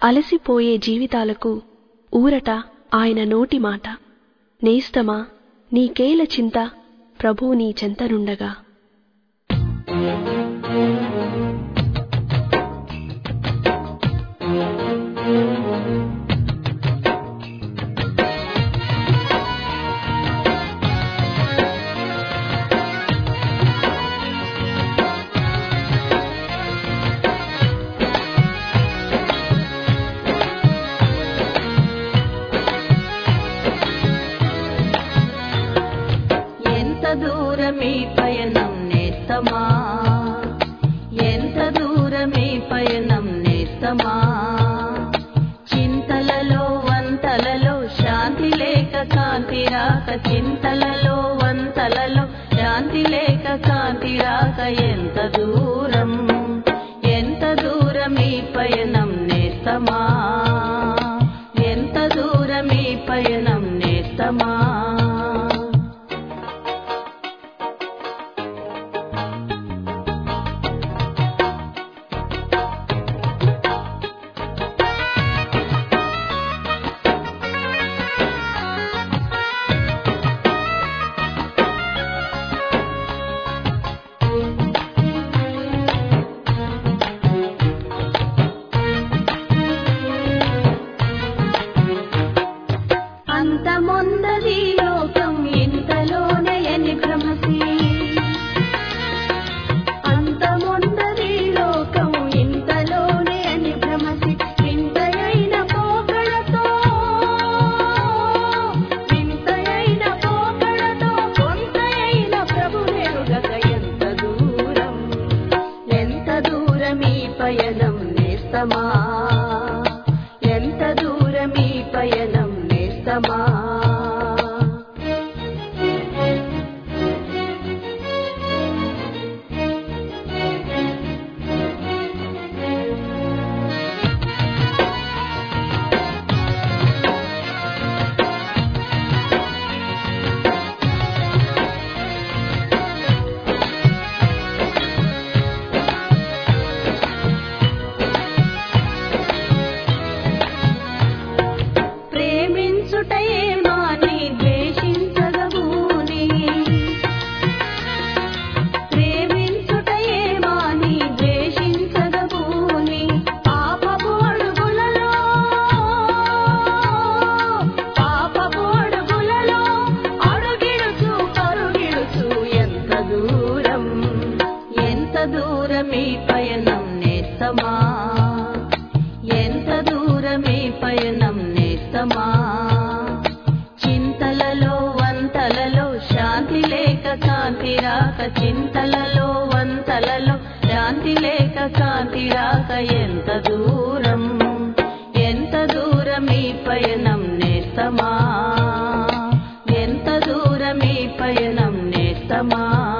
అలసిపోయే జీవితాలకు ఊరట ఆయన నోటి మాట. నేస్తమా నీకేల చింత, ప్రభువు నీ చెంతనుండగా. దూరమీ పయనం నేస్తమా, ఎంత దూరమీ పయనం నేస్తమా. చింతలలో వంతలలో శాంతి లేక కాంతి రాక, చింతలలో వంతలలో శాంతి లేక కాంతి రాక. ఎంత దూరం, ఎంత దూరమీ పయనం నేస్తమా, ఎంత దూరమీ పయనం నేస్తమా. అంతమొందది లోకం ఇంతలోనే అని భ్రమసి, అంతమొందది లోకం ఇంతలోనే అని భ్రమసి. వింతయైన పోకడతో, వింతయైన పోకడతో కొంతయైన ప్రభువెరుగక. ఎంత దూరం, ఎంత దూరమీ పయనం నేస్తమా, ఎంత దూరమీ పయనం నేస్తమా. ప్రేమించుటయే మాని ద్వేషించగబూని, ప్రేమించుటయే మాని ద్వేషించగబూని. పాపపు అడుగులలో, పాపపు అడుగులలో అడుగిడుచు పరుగిడుచు. ఎంత దూరం, ఎంత దూరమీ పయనం నేస్తమా, ఎంత దూరమీ పయనం నేస్తమా. చింతలలో వంతలలో శాంతి లేక కాంతి రాక, చింతలలో వంతలలో శాంతి లేక కాంతి రాక. ఎంత దూరం, ఎంత దూరమీ పయనం నేస్తమా, ఎంత దూరమీ పయనం నేస్తమా.